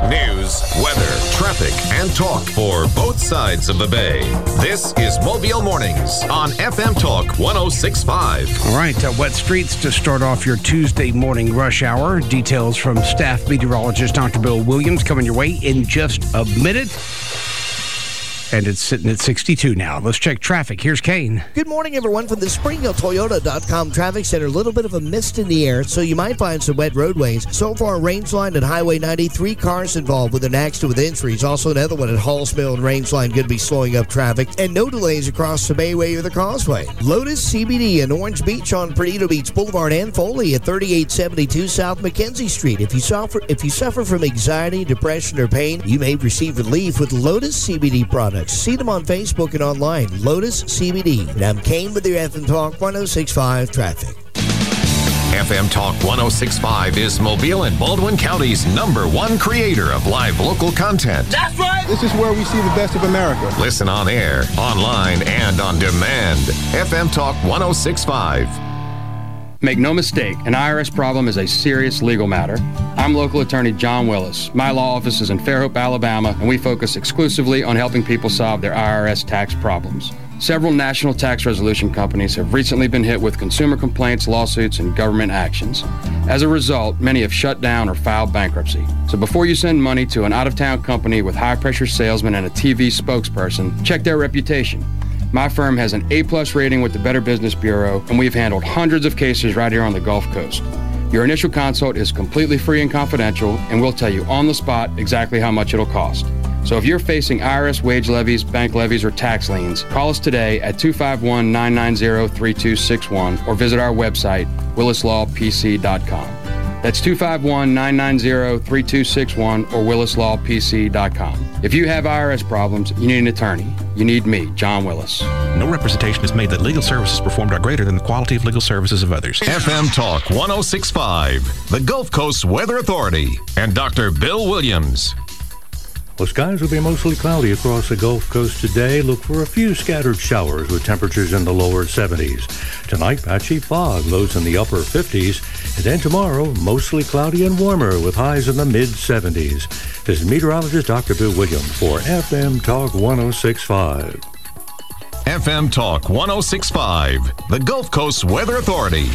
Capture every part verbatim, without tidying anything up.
News, weather, traffic, and talk for both sides of the bay. This is Mobile Mornings on F M Talk one oh six point five. All right, uh, wet streets to start off your Tuesday morning rush hour. Details from staff meteorologist Doctor Bill Williams coming your way in just a minute. And it's sitting at sixty-two now. Let's check traffic. Here's Kane. Good morning, everyone, from the Spring Hill Toyota dot com Traffic Center. A little bit of a mist in the air, so you might find some wet roadways. So far, Rangeline and Highway ninety, three cars involved with an accident with injuries. Also, another one at Halls Mill and Rangeline going to be slowing up traffic. And no delays across the Bayway or the Causeway. Lotus C B D in Orange Beach on Perdido Beach Boulevard and Foley at thirty-eight seventy-two South Mackenzie Street. If you suffer, if you suffer from anxiety, depression, or pain, you may receive relief with Lotus C B D products. See them on Facebook and online. Lotus C B D. And I'm Kane with your F M Talk one oh six point five traffic. F M Talk one oh six point five is Mobile and Baldwin County's number one creator of live local content. That's right! This is where we see the best of America. Listen on air, online, and on demand. F M Talk one oh six point five. Make no mistake, an I R S problem is a serious legal matter. I'm local attorney John Willis. My law office is in Fairhope, Alabama, and we focus exclusively on helping people solve their I R S tax problems. Several national tax resolution companies have recently been hit with consumer complaints, lawsuits, and government actions. As a result, many have shut down or filed bankruptcy. So before you send money to an out-of-town company with high-pressure salesmen and a T V spokesperson, check their reputation. My firm has an A-plus rating with the Better Business Bureau, and we've handled hundreds of cases right here on the Gulf Coast. Your initial consult is completely free and confidential, and we'll tell you on the spot exactly how much it'll cost. So if you're facing I R S wage levies, bank levies, or tax liens, call us today at two five one, nine nine zero, three two six one or visit our website, willis law p c dot com. That's two five one, nine nine zero, three two six one or willis law p c dot com. If you have I R S problems, you need an attorney. You need me, John Willis. No representation is made that legal services performed are greater than the quality of legal services of others. F M Talk one oh six point five, the Gulf Coast Weather Authority, and Doctor Bill Williams. Well, skies will be mostly cloudy across the Gulf Coast today. Look for a few scattered showers with temperatures in the lower seventies. Tonight, patchy fog, lows in the upper fifties. And then tomorrow, mostly cloudy and warmer with highs in the mid-seventies. This is meteorologist Doctor Bill Williams for F M Talk one oh six point five. F M Talk one oh six point five, the Gulf Coast Weather Authority.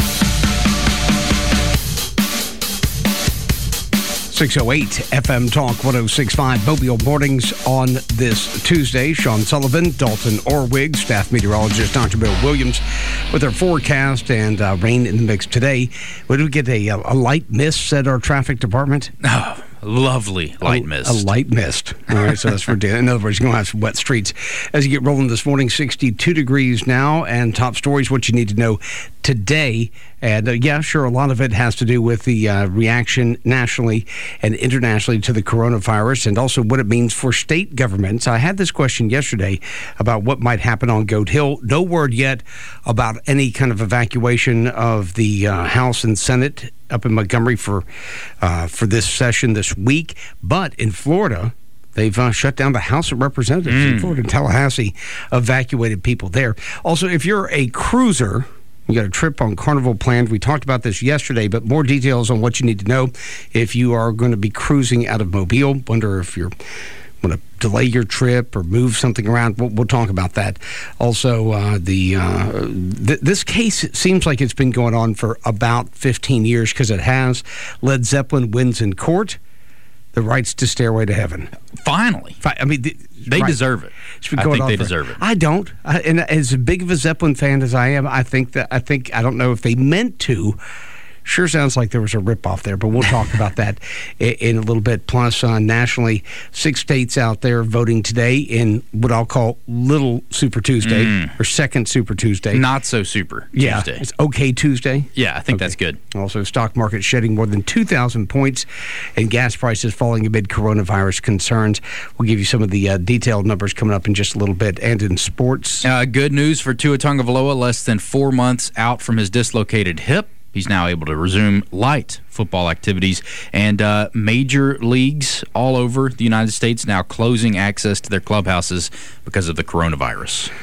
six oh eight F M Talk one oh six point five Mobile Mornings on this Tuesday. Sean Sullivan, Dalton Orwig, staff meteorologist Doctor Bill Williams with our forecast and uh, rain in the mix today. Would we get a, a light mist at our traffic department? Oh, lovely light a, mist. A light mist. All right, so that's for dinner. In other words, you're going to have some wet streets. As you get rolling this morning, sixty-two degrees now, and top stories, what you need to know today. And uh, yeah, sure, a lot of it has to do with the uh, reaction nationally and internationally to the coronavirus and also what it means for state governments. I had this question yesterday about what might happen on Goat Hill. No word yet about any kind of evacuation of the uh, House and Senate up in Montgomery for uh, for this session this week. But in Florida, they've uh, shut down the House of Representatives mm. in Florida. Tallahassee evacuated people there. Also, if you're a cruiser, you got a trip on Carnival planned. We talked about this yesterday, but more details on what you need to know if you are going to be cruising out of Mobile. Wonder if you're want to delay your trip or move something around. We'll, we'll talk about that. Also, uh, the uh, th- this case seems like it's been going on for about fifteen years because it has. Led Zeppelin wins in court the rights to Stairway to Heaven. Finally. I mean, the, they right. deserve it. I think they for, deserve it. I don't. I, and as big of a Zeppelin fan as I am, I think that I think I don't know if they meant to. Sure sounds like there was a ripoff there, but we'll talk about that in, in a little bit. Plus, uh, nationally, six states out there voting today in what I'll call Little Super Tuesday mm. or Second Super Tuesday. Not so Super yeah, Tuesday. It's okay Tuesday. Yeah, I think okay. that's good. Also, stock market shedding more than two thousand points and gas prices falling amid coronavirus concerns. We'll give you some of the uh, detailed numbers coming up in just a little bit. And in sports. Uh, good news for Tua Tagovailoa, less than four months out from his dislocated hip. He's now able to resume light football activities, and uh, major leagues all over the United States now closing access to their clubhouses because of the coronavirus.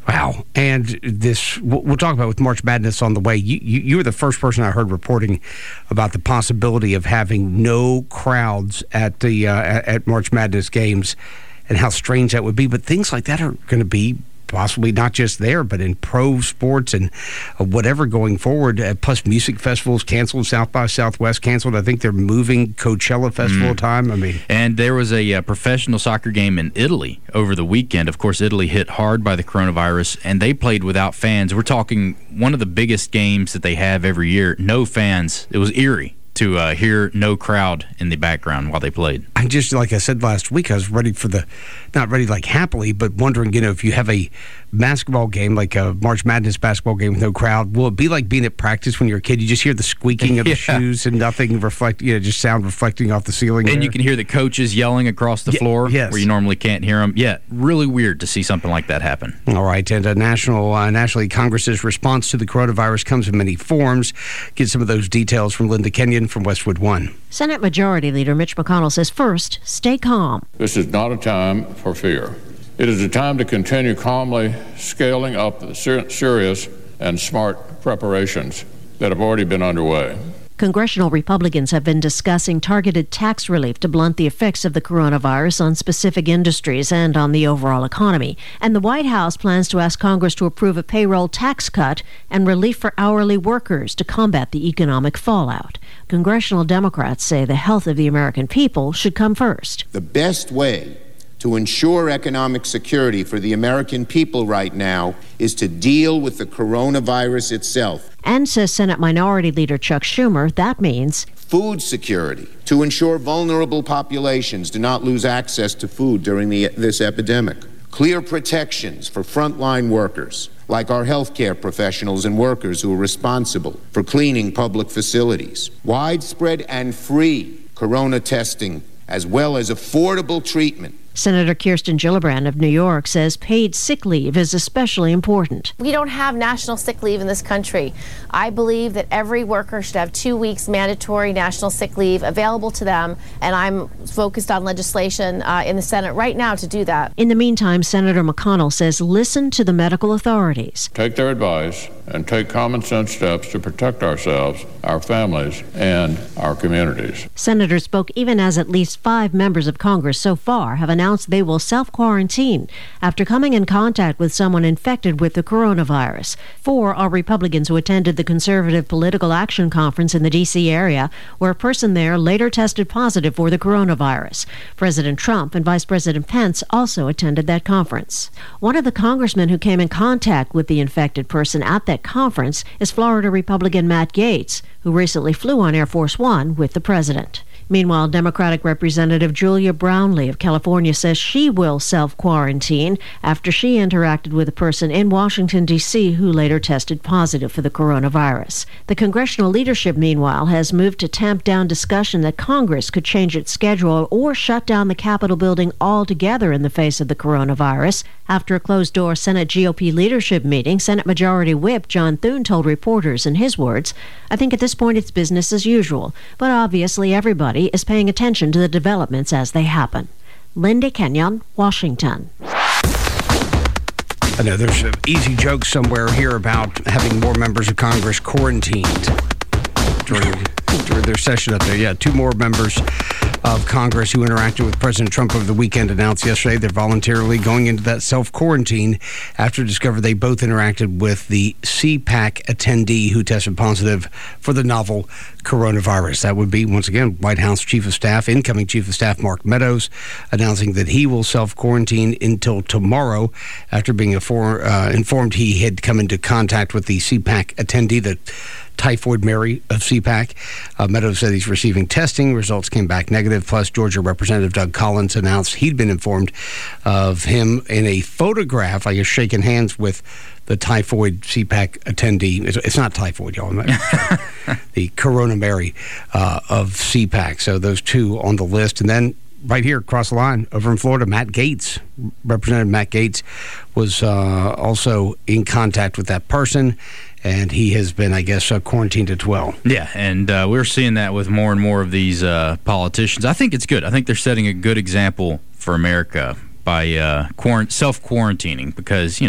Wow. And this, we'll talk about with March Madness on the way. You, you, you were the first person I heard reporting about the possibility of having no crowds at the uh, at March Madness games and how strange that would be. But things like that are going to be possibly not just there, but in pro sports and uh, whatever going forward. Uh, plus, music festivals canceled, South by Southwest canceled. I think they're moving Coachella Festival mm. time. I mean, and there was a uh, professional soccer game in Italy over the weekend. Of course, Italy hit hard by the coronavirus, and they played without fans. We're talking one of the biggest games that they have every year. No fans. It was eerie to uh, hear no crowd in the background while they played. I just, like I said last week, I was ready for the, not ready like happily, but wondering, you know, if you have a basketball game, like a March Madness basketball game with no crowd, will it be like being at practice when you're a kid? You just hear the squeaking of the yeah. shoes and nothing reflect, you know, just sound reflecting off the ceiling. And there. You can hear the coaches yelling across the yeah, floor yes. where you normally can't hear them. Yeah, really weird to see something like that happen. All right, and uh, national, uh, nationally, Congress's response to the coronavirus comes in many forms. Get some of those details from Linda Kenyon from Westwood One. Senate Majority Leader Mitch McConnell says, first, stay calm. This is not a time for fear. It is a time to continue calmly scaling up the ser- serious and smart preparations that have already been underway. Congressional Republicans have been discussing targeted tax relief to blunt the effects of the coronavirus on specific industries and on the overall economy. And the White House plans to ask Congress to approve a payroll tax cut and relief for hourly workers to combat the economic fallout. Congressional Democrats say the health of the American people should come first. The best way to ensure economic security for the American people right now is to deal with the coronavirus itself. And, says Senate Minority Leader Chuck Schumer, that means food security to ensure vulnerable populations do not lose access to food during the, this epidemic. Clear protections for frontline workers, like our healthcare professionals and workers who are responsible for cleaning public facilities. Widespread and free corona testing, as well as affordable treatment. Senator Kirsten Gillibrand of New York says paid sick leave is especially important. We don't have national sick leave in this country. I believe that every worker should have two weeks mandatory national sick leave available to them, and I'm focused on legislation uh, in the Senate right now to do that. In the meantime, Senator McConnell says listen to the medical authorities. Take their advice and take common sense steps to protect ourselves, our families, and our communities. Senators spoke even as at least five members of Congress so far have announced they will self-quarantine after coming in contact with someone infected with the coronavirus. Four are Republicans who attended the Conservative Political Action Conference in the D C area, where a person there later tested positive for the coronavirus. President Trump and Vice President Pence also attended that conference. One of the congressmen who came in contact with the infected person at that conference is Florida Republican Matt Gaetz, who recently flew on Air Force One with the president. Meanwhile, Democratic Representative Julia Brownlee of California says she will self-quarantine after she interacted with a person in Washington, D C who later tested positive for the coronavirus. The congressional leadership, meanwhile, has moved to tamp down discussion that Congress could change its schedule or shut down the Capitol building altogether in the face of the coronavirus. After a closed-door Senate G O P leadership meeting, Senate Majority Whip John Thune told reporters, in his words, "I think at this point it's business as usual, but obviously everybody is paying attention to the developments as they happen." Linda Kenyon, Washington. I know there's an easy joke somewhere here about having more members of Congress quarantined during, during their session up there. Yeah, two more members of Congress who interacted with President Trump over the weekend announced yesterday they're voluntarily going into that self-quarantine after discovered they both interacted with the C PAC attendee who tested positive for the novel coronavirus. That would be, once again, White House Chief of Staff, incoming Chief of Staff Mark Meadows, announcing that he will self-quarantine until tomorrow after being afore, uh, informed he had come into contact with the C PAC attendee, the Typhoid Mary of C PAC. Uh, Meadows said he's receiving testing. Results came back negative. Plus, Georgia Representative Doug Collins announced he'd been informed of him in a photograph, I guess, shaking hands with the Typhoid C PAC attendee. It's, it's not typhoid, y'all. The Corona Mary uh, of C PAC. So those two on the list. And then right here across the line over in Florida, Matt Gaetz, Representative Matt Gaetz, was uh, also in contact with that person. And he has been, I guess, uh, quarantined as well. Yeah, and uh, we're seeing that with more and more of these uh, politicians. I think it's good. I think they're setting a good example for America by uh, quarant- self-quarantining because, you know,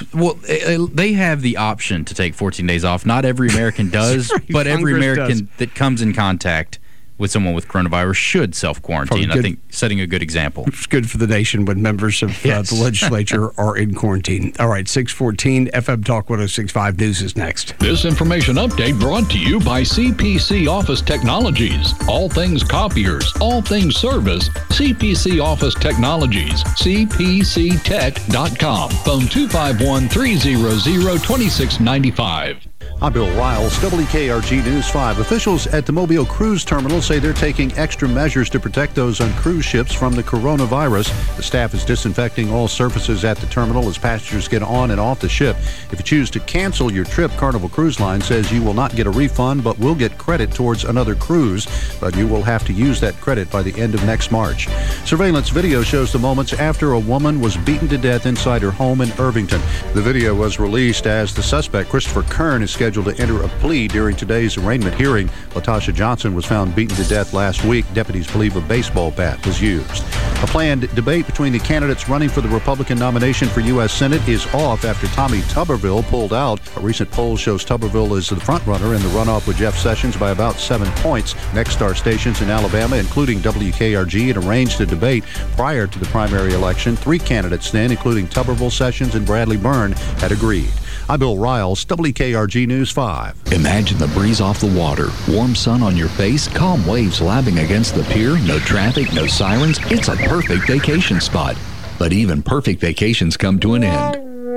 Well, they have the option to take fourteen days off. Not every American does, right, but every Congress American does. that comes in contact with someone with coronavirus should self-quarantine. I think setting a good example. It's good for the nation when members of yes. uh, the legislature are in quarantine. All right, six fourteen F M Talk one oh six point five News is next. This information update brought to you by C P C Office Technologies. All things copiers, all things service, C P C Office Technologies, C P C tech dot com. Phone two five one, three hundred, twenty-six ninety-five. I'm Bill Riles, W K R G News five. Officials at the Mobile Cruise Terminal say they're taking extra measures to protect those on cruise ships from the coronavirus. The staff is disinfecting all surfaces at the terminal as passengers get on and off the ship. If you choose to cancel your trip, Carnival Cruise Line says you will not get a refund but will get credit towards another cruise, but you will have to use that credit by the end of next March. Surveillance video shows the moments after a woman was beaten to death inside her home in Irvington. The video was released as the suspect, Christopher Kern, is scheduled to enter a plea during today's arraignment hearing. Latasha Johnson was found beaten to death last week. Deputies believe a baseball bat was used. A planned debate between the candidates running for the Republican nomination for U S Senate is off after Tommy Tuberville pulled out. A recent poll shows Tuberville is the frontrunner in the runoff with Jeff Sessions by about seven points. Next star stations in Alabama, including W K R G, had arranged a debate prior to the primary election. Three candidates then, including Tuberville, Sessions, and Bradley Byrne, had agreed. I'm Bill Riles, W K R G News five. Imagine the breeze off the water, warm sun on your face, calm waves lapping against the pier, no traffic, no sirens. It's a perfect vacation spot. But even perfect vacations come to an end.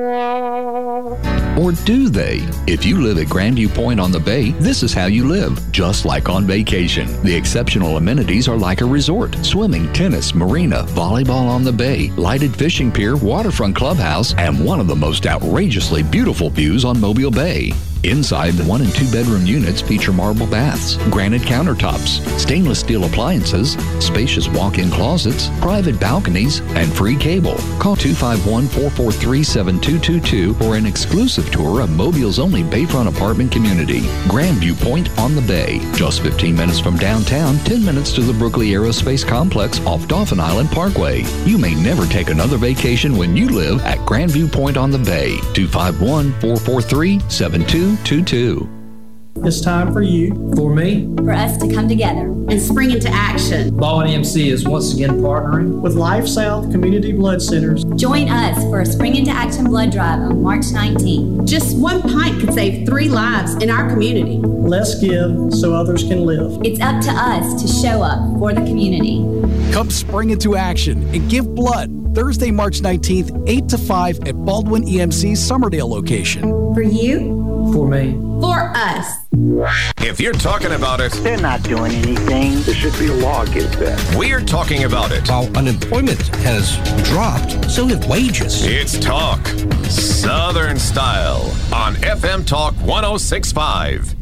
Or do they? If you live at Grandview Point on the Bay, this is how you live, just like on vacation. The exceptional amenities are like a resort. Swimming, tennis, marina, volleyball on the bay, lighted fishing pier, waterfront clubhouse, and one of the most outrageously beautiful views on Mobile Bay. Inside, the one and two bedroom units feature marble baths, granite countertops, stainless steel appliances, spacious walk-in closets, private balconies, and free cable. Call two five one, four four three, seven two two two for an exclusive tour of Mobile's only Bayfront apartment community, Grandview Point on the Bay. Just fifteen minutes from downtown, ten minutes to the Brookley Aerospace Complex off Dauphin Island Parkway. You may never take another vacation when you live at Grandview Point on the Bay. two five one, four four three, seven two two two. It's time for you, for me, for us to come together and spring into action. Baldwin E M C is once again partnering with Life South Community Blood Centers. Join us for a Spring into Action blood drive on March nineteenth. Just one pint could save three lives in our community. Let's give so others can live. It's up to us to show up for the community. Come spring into action and give blood Thursday, March nineteenth, eight to five at Baldwin E M C's Summerdale location. For you. For me. For us. If you're talking about it, they're not doing anything. There should be a law against that. We're talking about it. While unemployment has dropped, so have wages. It's talk, Southern style, on F M Talk one oh six point five.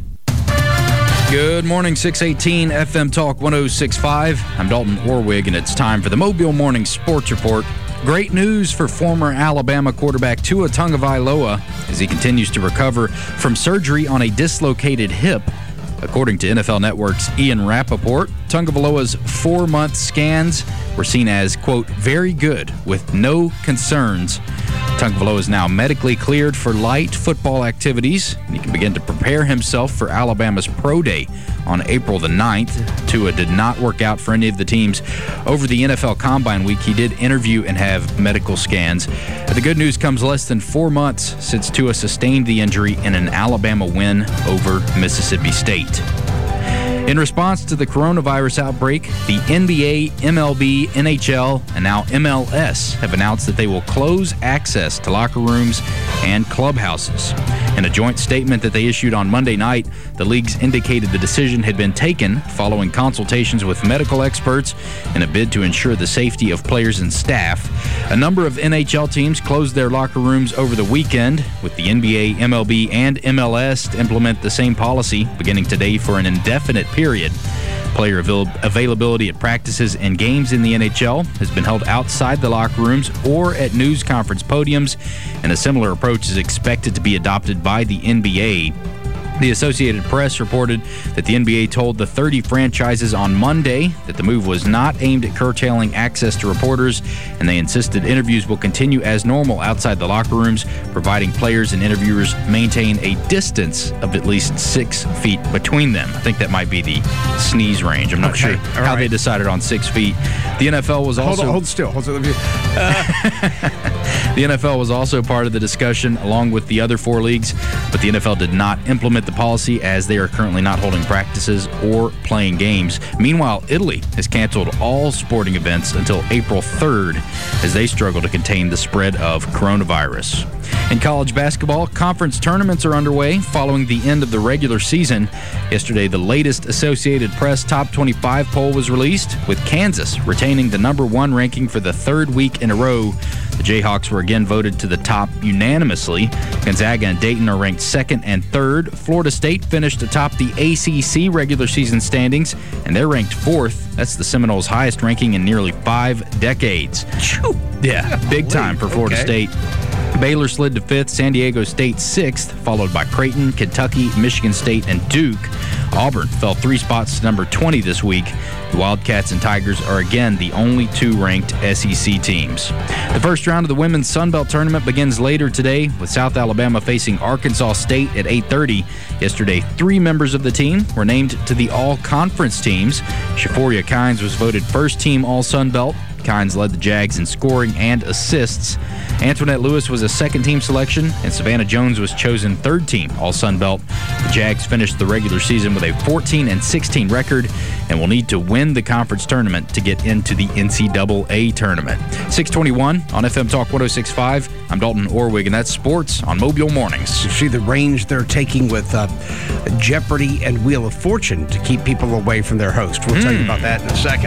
Good morning, six eighteen F M Talk one oh six point five. I'm Dalton Orwig, and it's time for the Mobile Morning Sports Report. Great news for former Alabama quarterback Tua Tagovailoa as he continues to recover from surgery on a dislocated hip. According to N F L Network's Ian Rappaport, Tagovailoa's four-month scans were seen as, quote, very good with no concerns. Tagovailoa is now medically cleared for light football activities, and he can begin to prepare himself for Alabama's Pro Day on April the ninth. Tua did not work out for any of the teams over the N F L Combine Week. He did interview and have medical scans. The good news comes less than four months since Tua sustained the injury in an Alabama win over Mississippi State. In response to the coronavirus outbreak, the N B A, M L B, N H L, and now M L S have announced that they will close access to locker rooms and clubhouses. In a joint statement that they issued on Monday night, the leagues indicated the decision had been taken following consultations with medical experts in a bid to ensure the safety of players and staff. A number of N H L teams closed their locker rooms over the weekend, with the N B A, M L B, and M L S to implement the same policy beginning today for an indefinite period. Player avail- availability at practices and games in the N H L has been held outside the locker rooms or at news conference podiums, and a similar approach is expected to be adopted by the N B A. The Associated Press reported that the N B A told the thirty franchises on Monday that the move was not aimed at curtailing access to reporters, and they insisted interviews will continue as normal outside the locker rooms, providing players and interviewers maintain a distance of at least six feet between them. I think that might be the sneeze range. I'm not Okay. sure All how right. they decided on six feet. The N F L was also... Hold, on, hold still. Hold still. The N F L was also part of the discussion, along with the other four leagues, but the N F L did not implement the policy as they are currently not holding practices or playing games. Meanwhile, Italy has canceled all sporting events until April third as they struggle to contain the spread of coronavirus. In college basketball, conference tournaments are underway following the end of the regular season. Yesterday, the latest Associated Press Top twenty-five poll was released, with Kansas retaining the number one ranking for the third week in a row. The Jayhawks were again voted to the top unanimously. Gonzaga and Dayton are ranked second and third. Florida State finished atop the A C C regular season standings, and they're ranked fourth. That's the Seminoles' highest ranking in nearly five decades. Yeah, big time for Florida Okay. State. Baylor slid to fifth, San Diego State sixth, followed by Creighton, Kentucky, Michigan State, and Duke. Auburn fell three spots to number twenty this week. The Wildcats and Tigers are again the only two ranked S E C teams. The first round of the Women's Sun Belt Tournament begins later today, with South Alabama facing Arkansas State at eight thirty. Yesterday, three members of the team were named to the All-Conference teams. Shaforia Kynes was voted first team All-Sun Belt. Kynes led the Jags in scoring and assists. Antoinette Lewis was a second-team selection, and Savannah Jones was chosen third-team All-Sun Belt. The Jags finished the regular season with a fourteen and sixteen record and will need to win the conference tournament to get into the N C double A tournament. six twenty-one on F M Talk one oh six point five. I'm Dalton Orwig, and that's sports on Mobile Mornings. You see the range they're taking with uh, Jeopardy and Wheel of Fortune to keep people away from their host. We'll tell you about that in a second.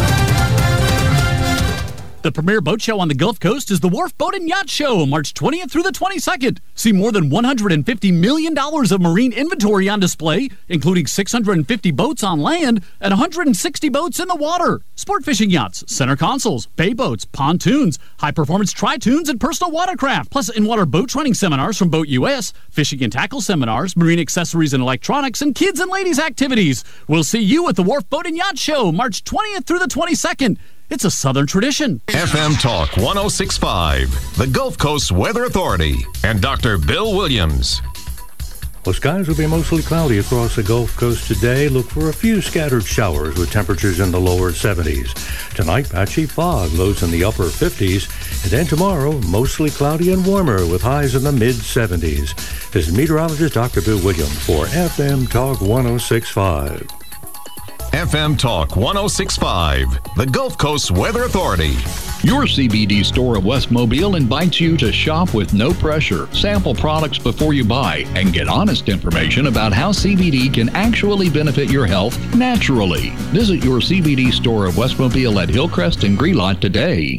The premier boat show on the Gulf Coast is the Wharf Boat and Yacht Show, March twentieth through the twenty-second. See more than one hundred fifty million dollars of marine inventory on display, including six hundred fifty boats on land and one hundred sixty boats in the water. Sport fishing yachts, center consoles, bay boats, pontoons, high-performance tri-toons, and personal watercraft, plus in-water boat training seminars from Boat U S, fishing and tackle seminars, marine accessories and electronics, and kids and ladies activities. We'll see you at the Wharf Boat and Yacht Show, March twentieth through the twenty-second. It's a Southern tradition. F M Talk one oh six point five, the Gulf Coast Weather Authority, and Doctor Bill Williams. Well, skies will be mostly cloudy across the Gulf Coast today. Look for a few scattered showers with temperatures in the lower seventies. Tonight, patchy fog, lows in the upper fifties. And then tomorrow, mostly cloudy and warmer with highs in the mid-seventies. This is meteorologist Doctor Bill Williams for F M Talk one oh six point five. F M Talk one oh six point five, the Gulf Coast Weather Authority. Your C B D store of West Mobile invites you to shop with no pressure, sample products before you buy, and get honest information about how C B D can actually benefit your health naturally. Visit your C B D store of West Mobile at Hillcrest and Grelot today.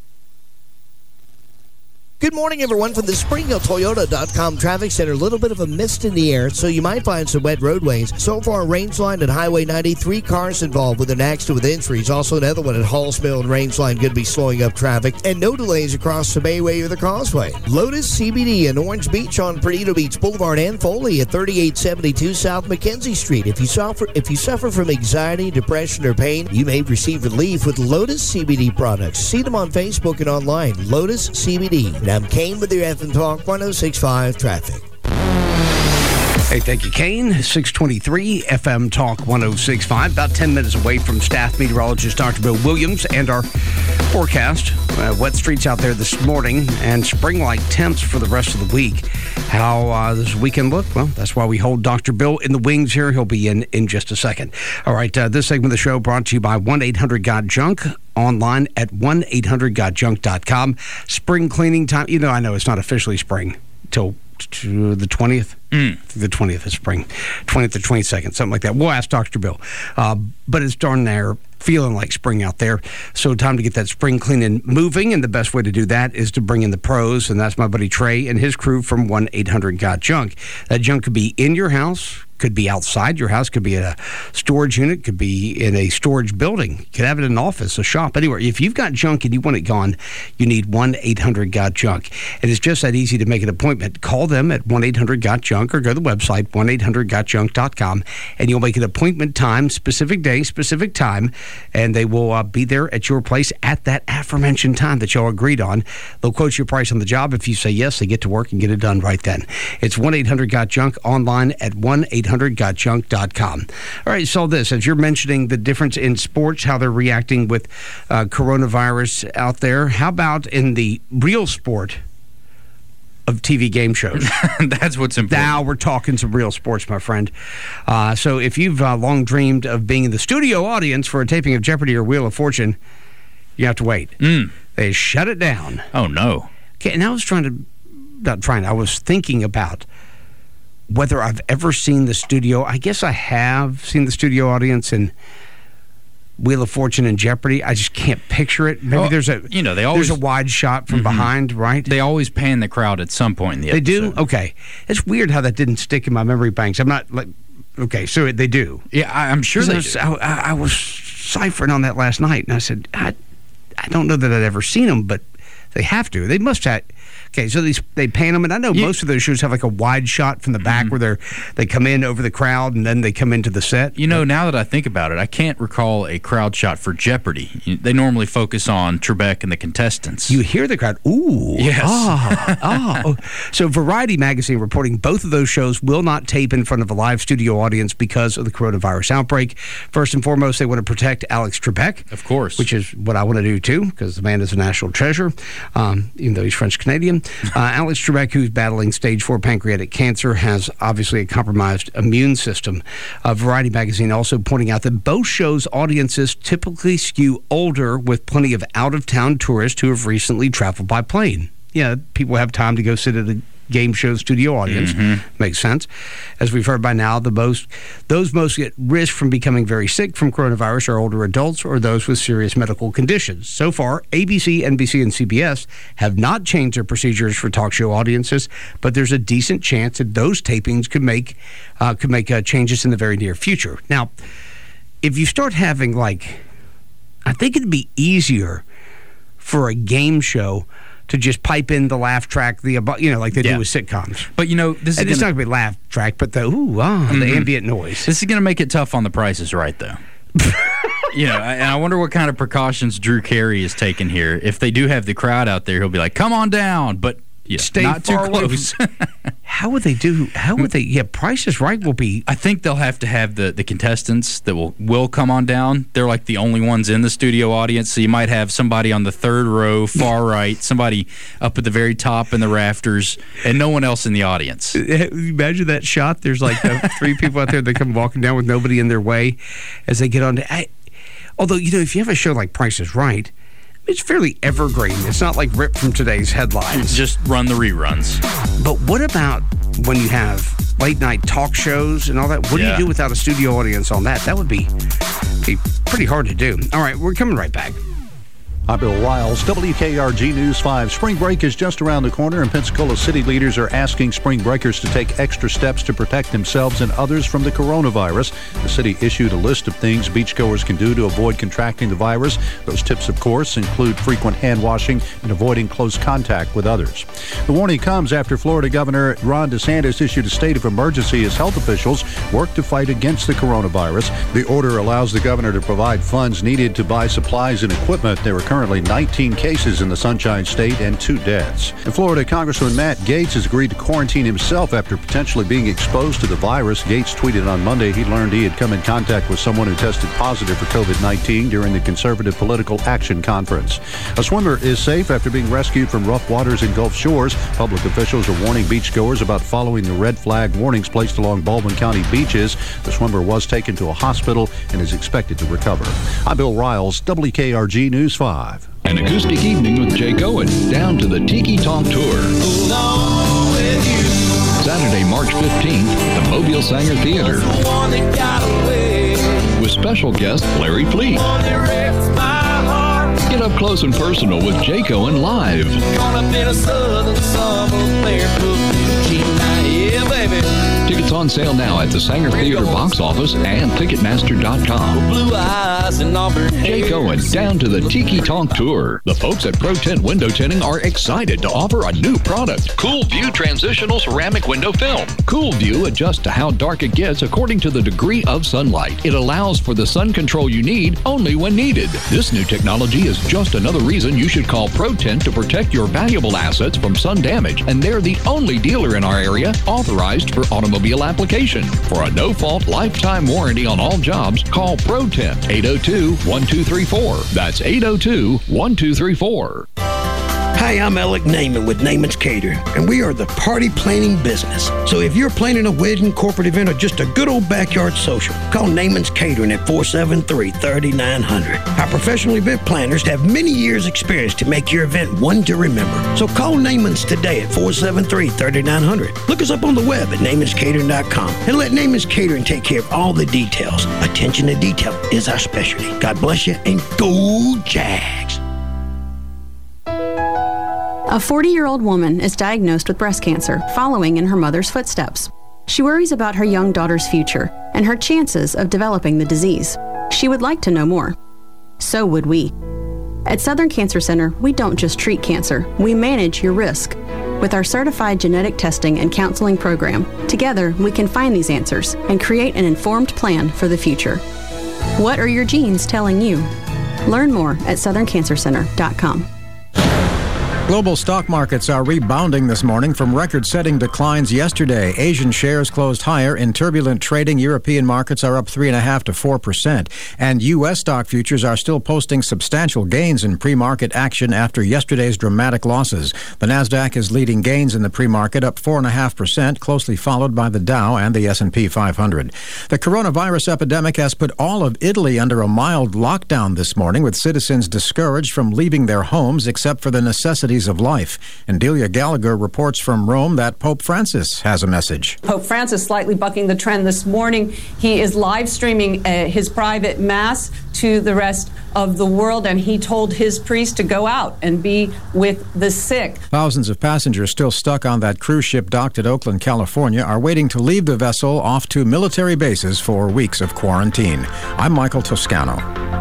Good morning, everyone, from the Spring Hill Toyota dot com Traffic Center. A little bit of a mist in the air, so you might find some wet roadways. So far, Rangeline and Highway ninety, three cars involved with an accident with injuries. Also, another one at Halls Mill and Rangeline could be slowing up traffic. And no delays across the Bayway or the Causeway. Lotus C B D in Orange Beach on Perdido Beach Boulevard and Foley at thirty-eight seventy-two South Mackenzie Street. If you suffer, if you suffer from anxiety, depression, or pain, you may receive relief with Lotus C B D products. See them on Facebook and online. Lotus C B D. And I'm Kane with your F M Talk one oh six point five traffic. Hey, thank you, Kane. six twenty-three F M Talk one oh six point five, about ten minutes away from staff meteorologist Doctor Bill Williams and our forecast. Uh, wet streets out there this morning and spring-like temps for the rest of the week. How uh, does the weekend look? Well, that's why we hold Doctor Bill in the wings here. He'll be in in just a second. All right, uh, this segment of the show brought to you by one eight hundred got junk. Online at one eight hundred got junk dot com. Spring cleaning time. You know, I know it's not officially spring till to the twentieth. Mm. The twentieth of spring. twentieth to twenty-second, something like that. We'll ask Doctor Bill. Uh, but it's darn near feeling like spring out there. So time to get that spring cleaning moving, and the best way to do that is to bring in the pros, and that's my buddy Trey and his crew from one eight hundred got junk. That junk could be in your house, Could be outside your house, could be in a storage unit, could be in a storage building. You could have it in an office, a shop, anywhere. If you've got junk and you want it gone, you need one eight hundred got junk. And it's just that easy to make an appointment. Call them at one eight hundred got junk or go to the website, one eight hundred got junk dot com, and you'll make an appointment time, specific day, specific time, and they will uh, be there at your place at that aforementioned time that y'all agreed on. They'll quote your price on the job. If you say yes, they get to work and get it done right then. It's one eight hundred got junk, online at one eight hundred got junk dot com. All right, so this, as you're mentioning the difference in sports, how they're reacting with uh, coronavirus out there, how about in the real sport of T V game shows? That's what's important. Now we're talking some real sports, my friend. Uh, so if you've uh, long dreamed of being in the studio audience for a taping of Jeopardy or Wheel of Fortune, you have to wait. Mm. They shut it down. Oh, no. Okay, and I was trying to, not trying, I was thinking about whether I've ever seen the studio. I guess I have seen the studio audience in Wheel of Fortune and Jeopardy. I just can't picture it. Maybe well, there's a you know they always there's a wide shot from mm-hmm. behind, right? They always pan the crowd at some point in the they episode. do. Okay, it's weird how that didn't stick in my memory banks. I'm not like okay, so they do. Yeah, I, I'm sure they I was, do. I, I was ciphering on that last night, and I said I I don't know that I'd ever seen them, but they have to. They must have. Okay, so these they pan them, and I know you, most of those shows have like a wide shot from the back mm-hmm. where they're they come in over the crowd and then they come into the set. You know, now that I think about it, I can't recall a crowd shot for Jeopardy. They normally focus on Trebek and the contestants. You hear the crowd. Ooh. Yes. Ah, ah. So Variety magazine reporting both of those shows will not tape in front of a live studio audience because of the coronavirus outbreak. First and foremost, they want to protect Alex Trebek. Of course. Which is what I want to do, too, because the man is a national treasure, um, even though he's French-Canadian. Uh, Alex Trebek, who's battling stage four pancreatic cancer, has obviously a compromised immune system. Uh, Variety magazine also pointing out that both shows' audiences typically skew older, with plenty of out-of-town tourists who have recently traveled by plane. Yeah, people have time to go sit at a game show studio audience. Mm-hmm. Makes sense. As we've heard by now, the most those most at risk from becoming very sick from coronavirus are older adults or those with serious medical conditions. So far, A B C, N B C, and C B S have not changed their procedures for talk show audiences, but there's a decent chance that those tapings could make uh, could make uh, changes in the very near future. Now, if you start having, like, I think it'd be easier for a game show to just pipe in the laugh track, the you know, like they yeah. do with sitcoms. But, you know, this is and gonna, it's not going to be laugh track, but the ooh, ah, mm-hmm. the ambient noise. This is going to make it tough on the Price is Right, though. You know, and I wonder what kind of precautions Drew Carey is taking here. If they do have the crowd out there, he'll be like, come on down, but yeah, stay not far too close. How would they do, how would they, yeah, Price is Right will be. I think they'll have to have the, the contestants that will, will come on down. They're like the only ones in the studio audience, so you might have somebody on the third row, far right, somebody up at the very top in the rafters, and no one else in the audience. Imagine that shot. There's like uh, three people out there that come walking down with nobody in their way as they get on. To, I, although, you know, if you have a show like Price is Right, it's fairly evergreen. It's not like ripped from today's headlines. Just run the reruns. But what about when you have late night talk shows and all that? What yeah. do you do without a studio audience on that? That would be, be pretty hard to do. All right, we're coming right back. I'm Bill Riles, W K R G News five. Spring break is just around the corner, and Pensacola city leaders are asking spring breakers to take extra steps to protect themselves and others from the coronavirus. The city issued a list of things beachgoers can do to avoid contracting the virus. Those tips, of course, include frequent hand washing and avoiding close contact with others. The warning comes after Florida Governor Ron DeSantis issued a state of emergency as health officials work to fight against the coronavirus. The order allows the governor to provide funds needed to buy supplies and equipment. There are currently nineteen cases in the Sunshine State and two deaths. In Florida, Congressman Matt Gaetz has agreed to quarantine himself after potentially being exposed to the virus. Gaetz tweeted on Monday he learned he had come in contact with someone who tested positive for COVID nineteen during the Conservative Political Action Conference. A swimmer is safe after being rescued from rough waters in Gulf Shores. Public officials are warning beachgoers about following the red flag warnings placed along Baldwin County beaches. The swimmer was taken to a hospital and is expected to recover. I'm Bill Riles, W K R G News five. An acoustic evening with Jake Owen, down to the Tiki Talk Tour. Saturday, March fifteenth, at the Mobile Sanger Theater. With special guest Larry Fleet. Get up close and personal with Jake Owen live. Yeah, baby. Tickets on sale now at the Sanger Theater box office and Ticketmaster dot com. Blue eyes and auburn hair. Jay Cohen down to the Tiki Talk Tour. The folks at Pro Tint Window Tinting are excited to offer a new product, Cool View Transitional Ceramic Window Film. Cool View adjusts to how dark it gets according to the degree of sunlight. It allows for the sun control you need only when needed. This new technology is just another reason you should call Pro Tint to protect your valuable assets from sun damage, and they're the only dealer in our area authorized for automobile application. For a no-fault lifetime warranty on all jobs, call Pro Tint, eight oh two, one two three four. That's eight oh two, one two three four. Hi, I'm Alec Naaman with Naaman's Catering, and we are the party planning business. So if you're planning a wedding, corporate event, or just a good old backyard social, call Naaman's Catering at four seven three, three nine zero zero. Our professional event planners have many years' experience to make your event one to remember. So call Naaman's today at four seven three, three nine zero zero. Look us up on the web at naamans catering dot com and let Naaman's Catering take care of all the details. Attention to detail is our specialty. God bless you, and go Jags! A forty-year-old woman is diagnosed with breast cancer, following in her mother's footsteps. She worries about her young daughter's future and her chances of developing the disease. She would like to know more. So would we. At Southern Cancer Center, we don't just treat cancer, we manage your risk. With our certified genetic testing and counseling program, together we can find these answers and create an informed plan for the future. What are your genes telling you? Learn more at southern cancer center dot com. Global stock markets are rebounding this morning from record-setting declines yesterday. Asian shares closed higher in turbulent trading. European markets are up three point five to four percent. And U S stock futures are still posting substantial gains in pre-market action after yesterday's dramatic losses. The Nasdaq is leading gains in the pre-market, up four point five percent, closely followed by the Dow and the S and P five hundred. The coronavirus epidemic has put all of Italy under a mild lockdown this morning, with citizens discouraged from leaving their homes except for the necessities of life. And Delia Gallagher reports from Rome that Pope Francis has a message. Pope Francis slightly bucking the trend this morning. He is live streaming uh, his private mass to the rest of the world, and he told his priest to go out and be with the sick. Thousands of passengers still stuck on that cruise ship docked at Oakland, California, are waiting to leave the vessel off to military bases for weeks of quarantine. I'm Michael Toscano.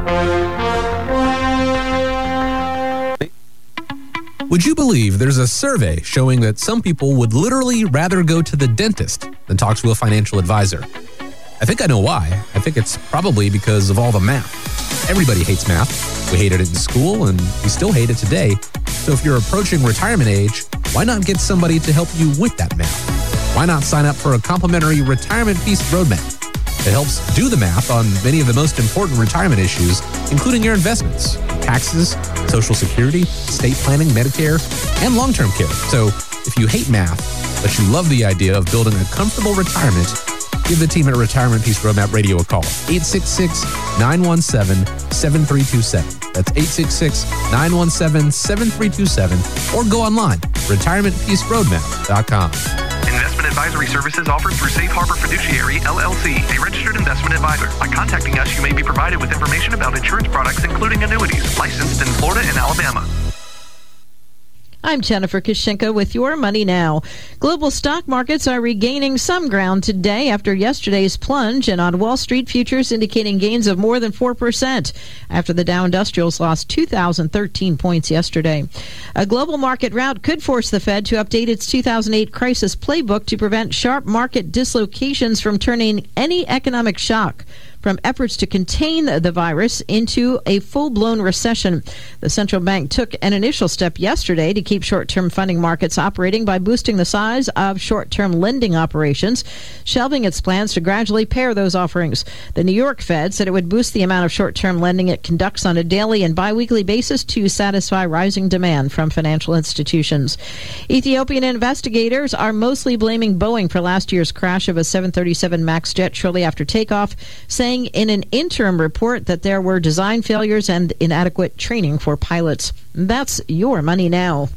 Would you believe there's a survey showing that some people would literally rather go to the dentist than talk to a financial advisor? I think I know why. I think it's probably because of all the math. Everybody hates math. We hated it in school, and we still hate it today. So if you're approaching retirement age, why not get somebody to help you with that math? Why not sign up for a complimentary retirement piece roadmap that helps do the math on many of the most important retirement issues, including your investments, taxes, Social Security, estate planning, Medicare, and long-term care. So if you hate math, but you love the idea of building a comfortable retirement, give the team at Retirement Peace Roadmap Radio a call. eight six six, nine one seven, seven three two seven. That's eight six six, nine one seven, seven three two seven. Or go online, retirement peace roadmap dot com. Investment advisory services offered through Safe Harbor Fiduciary, L L C, a registered investment advisor. By contacting us, you may be provided with information about insurance products, including annuities, licensed in Florida and Alabama. I'm Jennifer Kushinka with Your Money Now. Global stock markets are regaining some ground today after yesterday's plunge, and on Wall Street, futures indicating gains of more than four percent after the Dow Industrials lost two thousand thirteen points yesterday. A global market rout could force the Fed to update its two thousand eight crisis playbook to prevent sharp market dislocations from turning any economic shock from efforts to contain the virus into a full-blown recession. The central bank took an initial step yesterday to keep short-term funding markets operating by boosting the size of short-term lending operations, shelving its plans to gradually pare those offerings. The New York Fed said it would boost the amount of short-term lending it conducts on a daily and biweekly basis to satisfy rising demand from financial institutions. Ethiopian investigators are mostly blaming Boeing for last year's crash of a seven thirty-seven MAX jet shortly after takeoff, saying in an interim report that there were design failures and inadequate training for pilots. That's Your Money Now.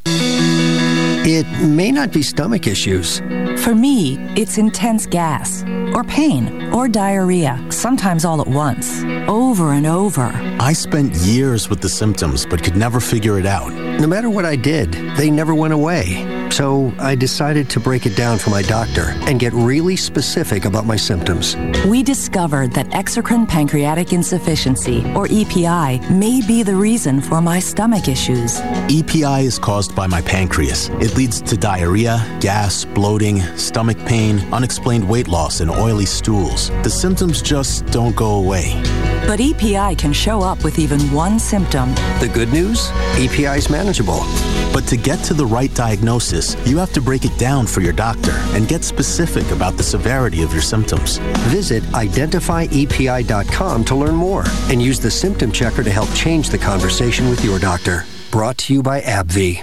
It may not be stomach issues. For me, it's intense gas, or pain, or diarrhea, sometimes all at once, over and over. I spent years with the symptoms, but could never figure it out. No matter what I did, they never went away. So I decided to break it down for my doctor and get really specific about my symptoms. We discovered that exocrine pancreatic insufficiency, or E P I, may be the reason for my stomach issues. E P I is caused by my pancreas. It leads to diarrhea, gas, bloating, stomach pain, unexplained weight loss, and oily stools. The symptoms just don't go away. But E P I can show up with even one symptom. The good news? E P I is manageable. But to get to the right diagnosis, you have to break it down for your doctor and get specific about the severity of your symptoms. Visit identify E P I dot com to learn more and use the symptom checker to help change the conversation with your doctor. Brought to you by AbbVie.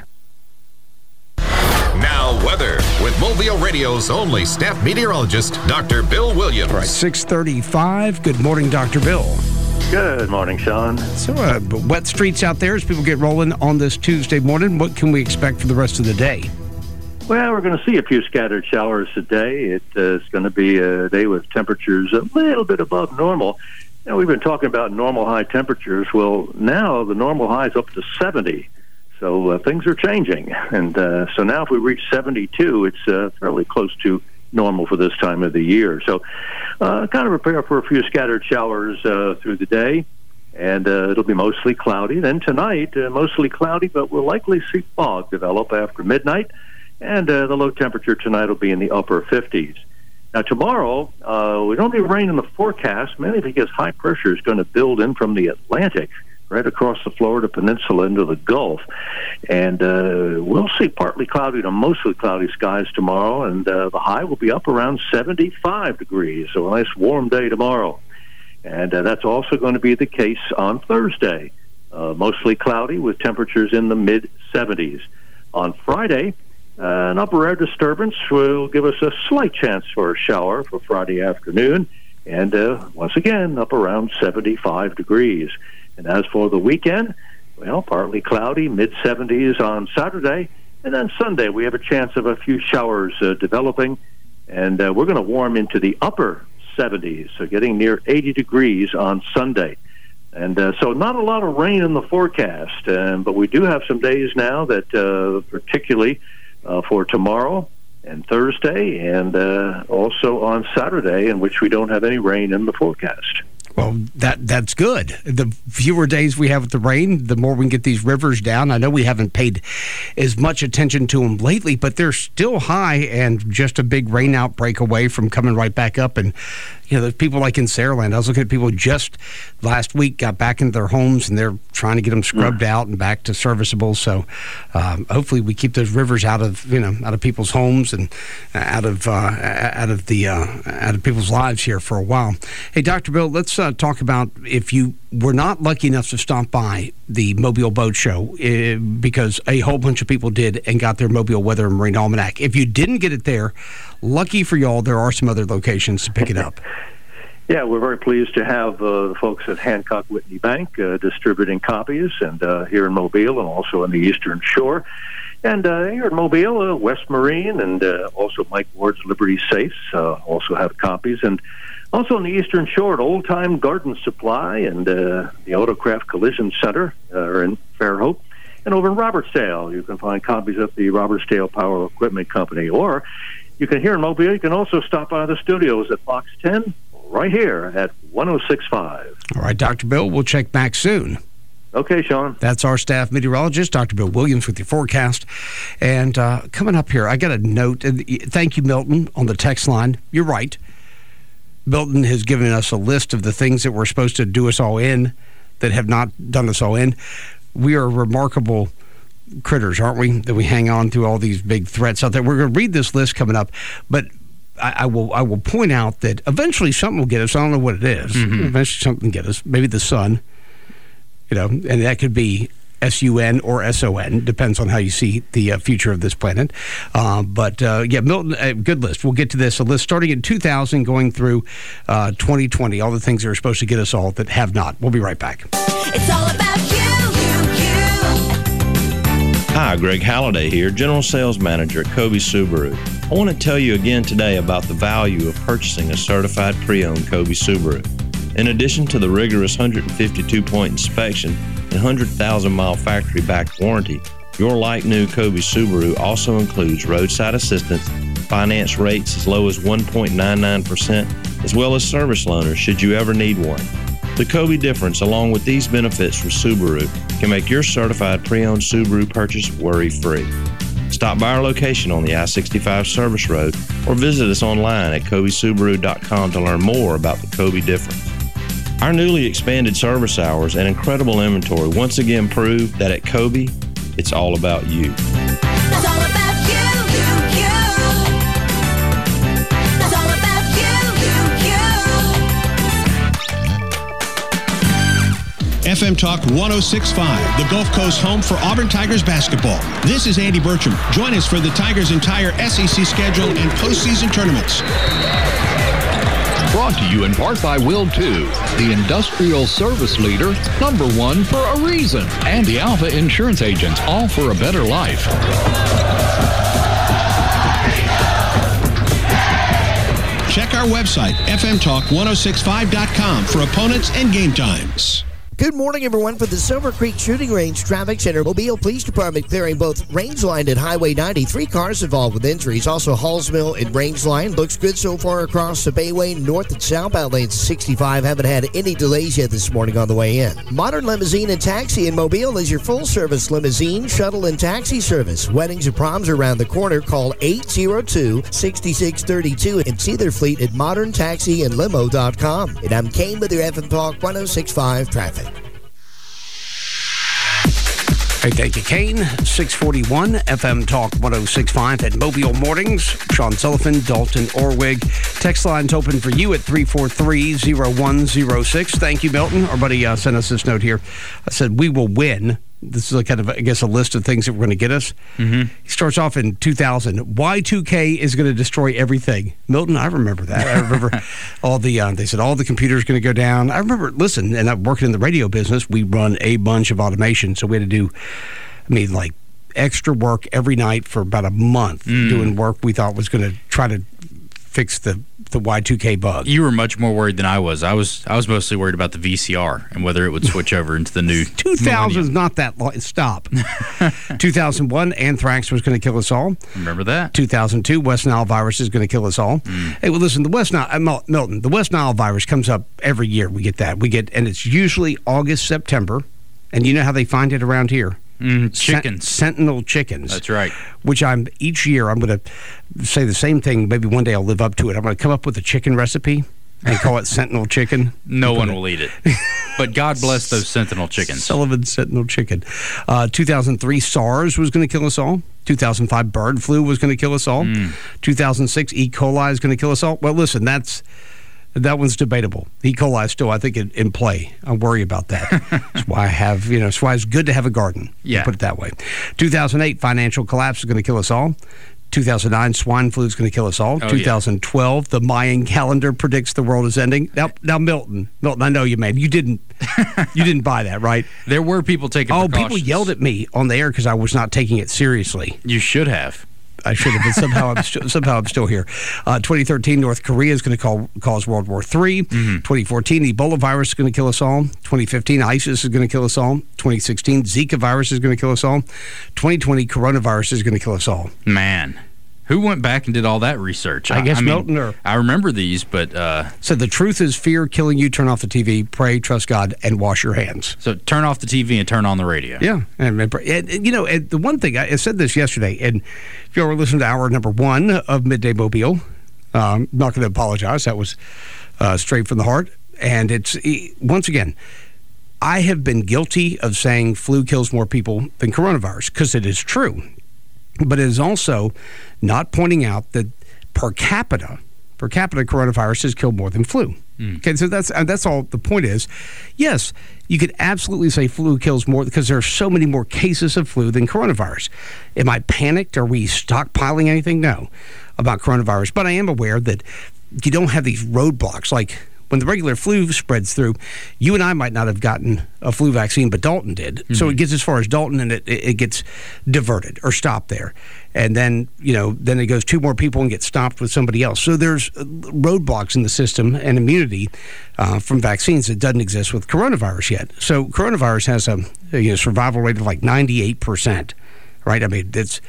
Now, weather with Mobile Radio's only staff meteorologist, Doctor Bill Williams. All right, six thirty-five. Good morning, Doctor Bill. Good morning, Sean. So, uh, wet streets out there as people get rolling on this Tuesday morning. What can we expect for the rest of the day? Well, we're going to see a few scattered showers today. It, uh, it's going to be a day with temperatures a little bit above normal. You know, we've been talking about normal high temperatures. Well, now the normal high is up to seventy. So uh, things are changing. And uh, so now if we reach seventy-two, it's uh, fairly close to normal for this time of the year. So uh, kind of prepare for a few scattered showers uh, through the day. And uh, it'll be mostly cloudy. Then tonight, uh, mostly cloudy, but we'll likely see fog develop after midnight. And uh, the low temperature tonight will be in the upper fifties. Now, tomorrow, uh, we don't have rain in the forecast, mainly because high pressure is going to build in from the Atlantic right across the Florida Peninsula into the Gulf. And uh, we'll see partly cloudy to mostly cloudy skies tomorrow, and uh, the high will be up around seventy-five degrees, so a nice warm day tomorrow. And uh, that's also going to be the case on Thursday. Uh, mostly cloudy with temperatures in the mid-seventies. On Friday, uh, an upper air disturbance will give us a slight chance for a shower for Friday afternoon, and uh, once again, up around seventy-five degrees. And as for the weekend, well, partly cloudy, mid-seventies on Saturday. And then Sunday, we have a chance of a few showers uh, developing. And uh, we're going to warm into the upper seventies, so getting near eighty degrees on Sunday. And uh, so not a lot of rain in the forecast. Um, but we do have some days now that, uh, particularly uh, for tomorrow and Thursday, and uh, also on Saturday, in which we don't have any rain in the forecast. Well, that that's good. The fewer days we have with the rain, the more we can get these rivers down. I know we haven't paid as much attention to them lately, but they're still high and just a big rain outbreak away from coming right back up. And, you know, there's people like in Saraland. I was looking at people who just last week got back into their homes, and they're trying to get them scrubbed mm. out and back to serviceable. So um, hopefully we keep those rivers out of, you know, out of people's homes and out of uh, out of the uh, out of people's lives here for a while. Hey, Doctor Bill, let's uh, talk about if you were not lucky enough to stop by the Mobile Boat Show, uh, because a whole bunch of people did and got their Mobile Weather and Marine Almanac. If you didn't get it there, lucky for y'all, there are some other locations to pick it up. Yeah, we're very pleased to have uh, the folks at Hancock Whitney Bank uh, distributing copies, and uh, here in Mobile and also on the Eastern Shore. And uh, here in Mobile, uh, West Marine, and uh, also Mike Ward's Liberty Safes uh, also have copies. And also on the Eastern Shore at Old Time Garden Supply and uh, the Autocraft Collision Center uh, in Fairhope. And over in Robertsdale, you can find copies of the Robertsdale Power Equipment Company. Or you can, here in Mobile, you can also stop by the studios at Fox ten right here at one oh six point five. All right, Doctor Bill, we'll check back soon. Okay, Sean. That's our staff meteorologist, Doctor Bill Williams, with your forecast. And uh, coming up here, I got a note. Thank you, Milton, on the text line. You're right. Milton has given us a list of the things that were supposed to do us all in that have not done us all in. We are remarkable critters, aren't we, that we hang on through all these big threats out there. We're going to read this list coming up, but I, I will I will point out that eventually something will get us. I don't know what it is. Mm-hmm. Eventually something will get us. Maybe the sun, you know, and that could be S U N or S O N, depends on how you see the uh, future of this planet. Uh, but, uh, yeah, Milton, uh, good list. We'll get to this. A list starting in two thousand, going through uh, twenty twenty, all the things that are supposed to get us all that have not. We'll be right back. It's all about you, you, you. Hi, Greg Halliday here, General Sales Manager at Kobe Subaru. I want to tell you again today about the value of purchasing a certified pre-owned Kobe Subaru. In addition to the rigorous one hundred fifty-two point inspection and one hundred thousand mile factory-backed warranty, Your like-new Kobe Subaru also includes roadside assistance, finance rates as low as one point nine nine percent, as well as service loaners should you ever need one. The Kobe difference, along with these benefits from Subaru, can make your certified pre-owned Subaru purchase worry-free. Stop by our location on the I sixty-five Service Road or visit us online at kobe subaru dot com to learn more about the Kobe difference. Our newly expanded service hours and incredible inventory once again prove that at Kobe, it's all about you. It's all about you, you, you. It's all about you, you, you. F M Talk one oh six point five, the Gulf Coast home for Auburn Tigers basketball. This is Andy Bertram. Join us for the Tigers' entire S E C schedule and postseason tournaments. Brought to you in part by Will two, the industrial service leader, number one for a reason, and the Alpha Insurance Agents, all for a better life. Check our website, f m talk ten sixty-five dot com, for opponents and game times. Good morning, everyone. For the Silver Creek Shooting Range Traffic Center, Mobile Police Department clearing both range line and Highway ninety. Three cars involved with injuries. Also, Halls Mill and range line. Looks good so far across the Bayway, north and southbound lanes sixty-five. Haven't had any delays yet this morning on the way in. Modern Limousine and Taxi in Mobile is your full-service limousine, shuttle, and taxi service. Weddings and proms are around the corner. Call eight oh two, six six three two and see their fleet at modern taxi and limo dot com. And I'm Kane with your F M Talk one oh six point five traffic. Hey, thank you, Kane. six forty-one, F M Talk one oh six point five at Mobile Mornings. Sean Sullivan, Dalton Orwig. Text line's open for you at three four three, oh one oh six. Thank you, Milton. Our buddy uh, sent us this note here. I said, we will win. This is a kind of, I guess, a list of things that we're going to get us. Mm-hmm. He starts off in two thousand. Y two K is going to destroy everything. Milton, I remember that. I remember all the, uh, they said all the computers going to go down. I remember, listen, and I'm working in the radio business. We run a bunch of automation. So we had to do, I mean, like extra work every night for about a month mm. doing work we thought was going to try to fix the the Y two K bug. You were much more worried than I was. I was I was mostly worried about the V C R and whether it would switch over into the new two thousand is not that long. Stop. two thousand one, anthrax was going to kill us all. Remember that? two thousand two, West Nile virus is going to kill us all. Mm. Hey, well, listen, the West Nile, uh, Milton, the West Nile virus comes up every year. We get that. We get, and it's usually August, September. And you know how they find it around here? Mm, chickens. Sen- Sentinel chickens. That's right. Which I'm, each year, I'm going to say the same thing. Maybe one day I'll live up to it. I'm going to come up with a chicken recipe and call it Sentinel chicken. No one will eat it. But God bless those Sentinel chickens. Sullivan Sentinel chicken. Uh, two thousand three, SARS was going to kill us all. two thousand five, bird flu was going to kill us all. Mm. two thousand six, E. coli is going to kill us all. Well, listen, that's... That one's debatable. E. coli is still, I think, in, in play. I worry about that. That's why I have, you know, that's why it's good to have a garden. Yeah. Put it that way. two thousand eight, financial collapse is going to kill us all. two thousand nine, swine flu is going to kill us all. Oh, two thousand twelve, yeah. the Mayan calendar predicts the world is ending. Now, now, Milton, Milton, I know you, man. You didn't, you didn't buy that, right? There were people taking Oh, precautions. people yelled at me on the air because I was not taking it seriously. You should have. I should have, but somehow I'm, st- somehow I'm still here. Uh, twenty thirteen, North Korea is going to call, cause World War Three. Mm-hmm. twenty fourteen, Ebola virus is going to kill us all. twenty fifteen, ISIS is going to kill us all. twenty sixteen, Zika virus is going to kill us all. twenty twenty, coronavirus is going to kill us all. Man. Who went back and did all that research? I, I guess I mean, Milton or... I remember these, but... Uh, so the truth is fear killing you. Turn off the T V, pray, trust God, and wash your hands. So turn off the T V and turn on the radio. Yeah. And, and, and you know, and the one thing, I said this yesterday, and if you ever listened to hour number one of Midday Mobile, um, I'm not going to apologize. That was uh, straight from the heart. And it's, once again, I have been guilty of saying flu kills more people than coronavirus, because it is true. But it is also not pointing out that per capita, per capita coronavirus has killed more than flu. Mm. Okay, so that's that's all the point is. Yes, you could absolutely say flu kills more because there are so many more cases of flu than coronavirus. Am I panicked? Are we stockpiling anything? No, about coronavirus. But I am aware that you don't have these roadblocks like when the regular flu spreads through. You and I might not have gotten a flu vaccine, but Dalton did. Mm-hmm. So it gets as far as Dalton, and it, it gets diverted or stopped there. And then, you know, then it goes two more people and gets stopped with somebody else. So there's roadblocks in the system and immunity uh, from vaccines that doesn't exist with coronavirus yet. So coronavirus has a, you know, survival rate of like ninety-eight percent. right? I mean, it's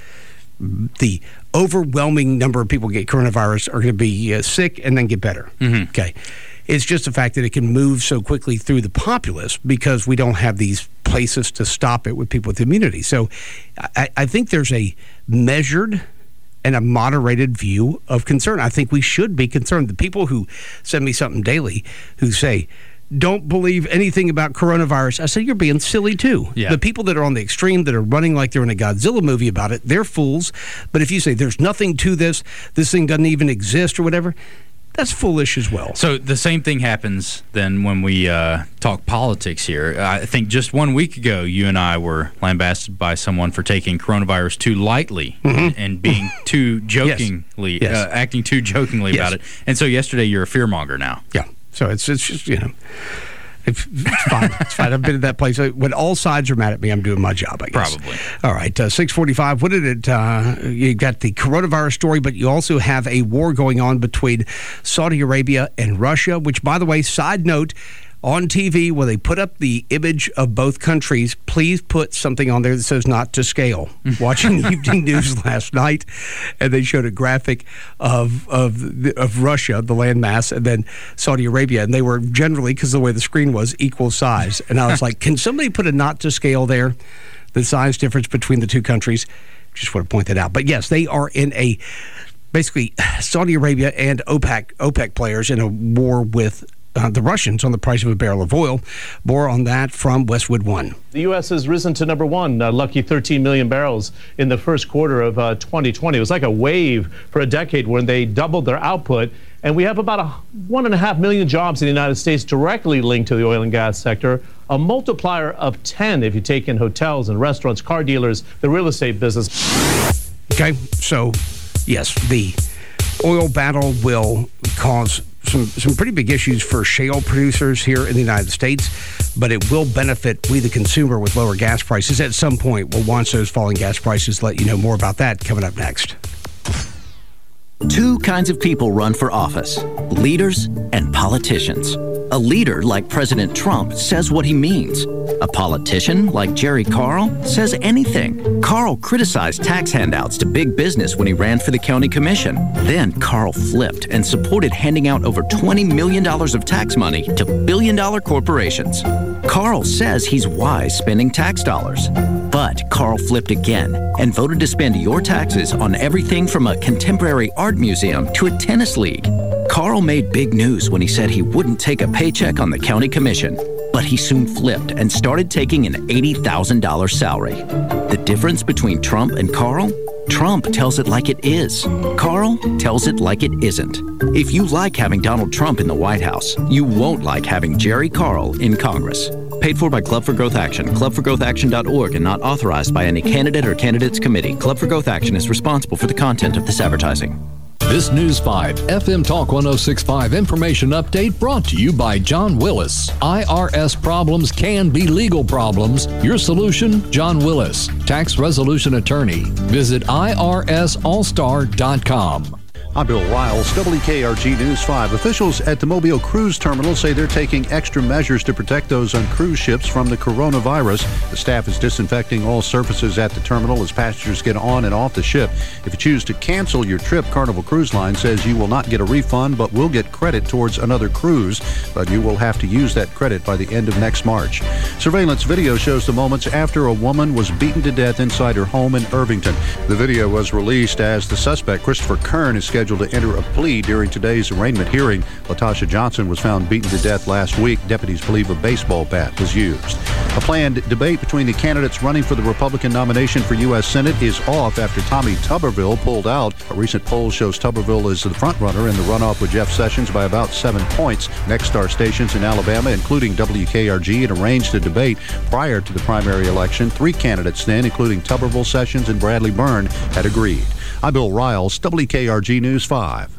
the overwhelming number of people get coronavirus are going to be uh, sick and then get better. Mm-hmm. Okay. It's just the fact that it can move so quickly through the populace because we don't have these places to stop it with people with immunity. So I, I think there's a measured and a moderated view of concern. I think we should be concerned. The people who send me something daily who say, don't believe anything about coronavirus, I say, you're being silly too. Yeah. The people that are on the extreme, that are running like they're in a Godzilla movie about it, they're fools. But if you say there's nothing to this, this thing doesn't even exist or whatever, that's foolish as well. So the same thing happens then when we uh, talk politics here. I think just one week ago, you and I were lambasted by someone for taking coronavirus too lightly Mm-hmm. and, and being too jokingly, Yes. Uh, acting too jokingly Yes. about it. And so yesterday, you're a fearmonger now. Yeah. So it's it's just, you know, it's, it's fine. It's fine. I've been at that place. When all sides are mad at me, I'm doing my job, I guess. Probably. All right, uh, six forty-five. What did it, uh, you got the coronavirus story, but you also have a war going on between Saudi Arabia and Russia, which, by the way, side note, on T V, when they put up the image of both countries, please put something on there that says not to scale. Watching Evening News last night, and they showed a graphic of of the, of Russia, the landmass, and then Saudi Arabia, and they were generally, because the way the screen was, equal size. And I was like, can somebody put a not to scale there? The size difference between the two countries. Just want to point that out. But yes, they are in a, basically, Saudi Arabia and OPEC, OPEC players in a war with Uh, the Russians on the price of a barrel of oil. More on that from Westwood One. The U S has risen to number one, uh, lucky thirteen million barrels in the first quarter of uh, twenty twenty. It was like a wave for a decade when they doubled their output. And we have about a one and a half million jobs in the United States directly linked to the oil and gas sector, a multiplier of ten if you take in hotels and restaurants, car dealers, the real estate business. Okay, so yes, the oil battle will cause some some pretty big issues for shale producers here in the United States, but it will benefit we, the consumer, with lower gas prices at some point. We'll watch those falling gas prices, let you know more about that coming up next. Two kinds of people run for office: leaders and politicians. A leader like President Trump says what he means. A politician like Jerry Carl says anything. Carl criticized tax handouts to big business when he ran for the county commission. Then Carl flipped and supported handing out over twenty million dollars of tax money to billion-dollar corporations. Carl says he's wise spending tax dollars. But Carl flipped again and voted to spend your taxes on everything from a contemporary art museum to a tennis league. Carl made big news when he said he wouldn't take a paycheck on the county commission, but he soon flipped and started taking an eighty thousand dollars salary. The difference between Trump and Carl? Trump tells it like it is. Carl tells it like it isn't. If you like having Donald Trump in the White House, you won't like having Jerry Carl in Congress. Paid for by Club for Growth Action, club for growth action dot org, and not authorized by any candidate or candidates committee. Club for Growth Action is responsible for the content of this advertising. This News five F M Talk one oh six point five information update brought to you by John Willis. I R S problems can be legal problems. Your solution, John Willis, tax resolution attorney. Visit I R S all star dot com. I'm Bill Riles, W K R G News five. Officials at the Mobile Cruise Terminal say they're taking extra measures to protect those on cruise ships from the coronavirus. The staff is disinfecting all surfaces at the terminal as passengers get on and off the ship. If you choose to cancel your trip, Carnival Cruise Line says you will not get a refund but will get credit towards another cruise, but you will have to use that credit by the end of next March. Surveillance video shows the moments after a woman was beaten to death inside her home in Irvington. The video was released as the suspect, Christopher Kern, is scheduled to enter a plea during today's arraignment hearing. Latasha Johnson was found beaten to death last week. Deputies believe a baseball bat was used. A planned debate between the candidates running for the Republican nomination for U S Senate is off after Tommy Tuberville pulled out. A recent poll shows Tuberville is the frontrunner in the runoff with Jeff Sessions by about seven points. Next star stations in Alabama, including W K R G, had arranged a debate prior to the primary election. Three candidates then, including Tuberville, Sessions, and Bradley Byrne, had agreed. I'm Bill Riles, W K R G News five.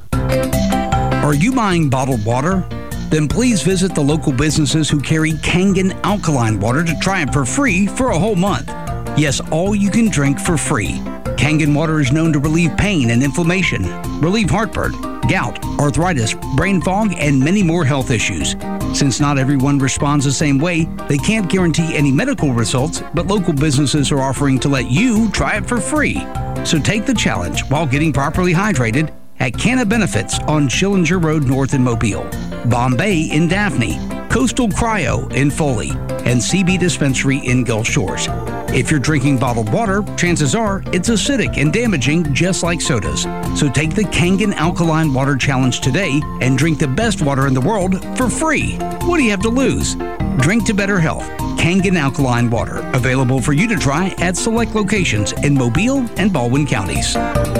Are you buying bottled water? Then please visit the local businesses who carry Kangen alkaline water to try it for free for a whole month. Yes, all you can drink for free. Kangen water is known to relieve pain and inflammation, relieve heartburn, gout, arthritis, brain fog, and many more health issues. Since not everyone responds the same way, they can't guarantee any medical results, but local businesses are offering to let you try it for free. So take the challenge while getting properly hydrated at Canna Benefits on Schillinger Road North in Mobile, Bombay in Daphne, Coastal Cryo in Foley, and C B Dispensary in Gulf Shores. If you're drinking bottled water, chances are it's acidic and damaging just like sodas. So take the Kangen Alkaline Water Challenge today and drink the best water in the world for free. What do you have to lose? Drink to better health. Kangen Alkaline Water, available for you to try at select locations in Mobile and Baldwin counties.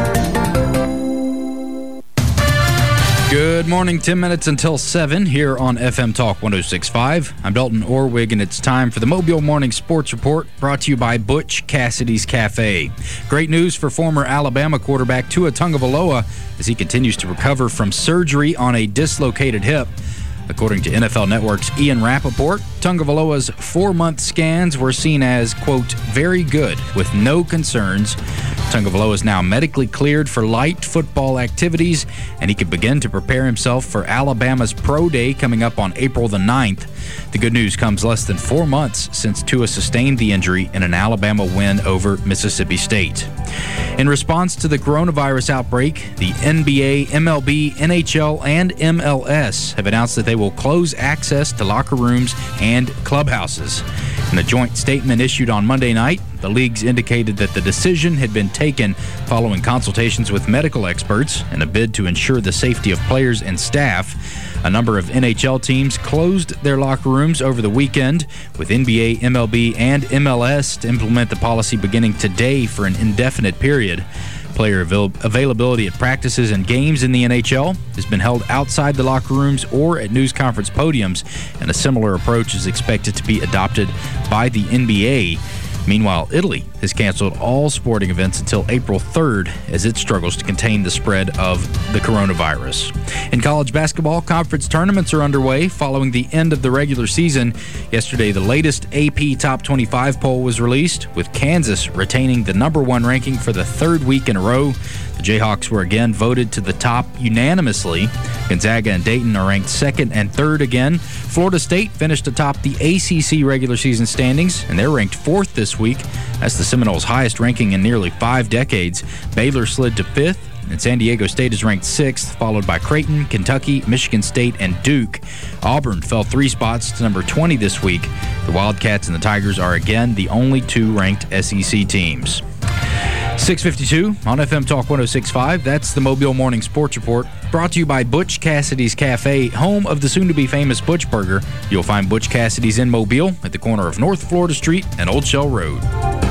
Good morning, ten minutes until seven here on F M Talk one oh six point five. I'm Dalton Orwig, and it's time for the Mobile Morning Sports Report, brought to you by Butch Cassidy's Cafe. Great news for former Alabama quarterback Tua Tagovailoa as he continues to recover from surgery on a dislocated hip. According to N F L Network's Ian Rappaport, Tagovailoa's four-month scans were seen as, quote, very good, with no concerns. Tagovailoa is now medically cleared for light football activities, and he can begin to prepare himself for Alabama's Pro Day coming up on April the ninth. The good news comes less than four months since Tua sustained the injury in an Alabama win over Mississippi State. In response to the coronavirus outbreak, the N B A, M L B, N H L, and M L S have announced that they will close access to locker rooms and clubhouses. In a joint statement issued on Monday night, the leagues indicated that the decision had been taken following consultations with medical experts in a bid to ensure the safety of players and staff. A number of N H L teams closed their locker rooms over the weekend, with N B A, M L B, and M L S to implement the policy beginning today for an indefinite period. Player avail- availability at practices and games in the N H L has been held outside the locker rooms or at news conference podiums, and a similar approach is expected to be adopted by the N B A. Meanwhile, Italy has canceled all sporting events until April third as it struggles to contain the spread of the coronavirus. In college basketball, conference tournaments are underway following the end of the regular season. Yesterday, the latest A P Top twenty-five poll was released, with Kansas retaining the number one ranking for the third week in a row. The Jayhawks were again voted to the top unanimously. Gonzaga and Dayton are ranked second and third again. Florida State finished atop the A C C regular season standings, and they're ranked fourth this week. That's the Seminoles' highest ranking in nearly five decades. Baylor slid to fifth, and San Diego State is ranked sixth, followed by Creighton, Kentucky, Michigan State, and Duke. Auburn fell three spots to number twenty this week. The Wildcats and the Tigers are again the only two ranked S E C teams. six fifty-two on F M Talk one oh six point five. That's the Mobile Morning Sports Report, brought to you by Butch Cassidy's Cafe, home of the soon-to-be-famous Butch Burger. You'll find Butch Cassidy's in Mobile at the corner of North Florida Street and Old Shell Road.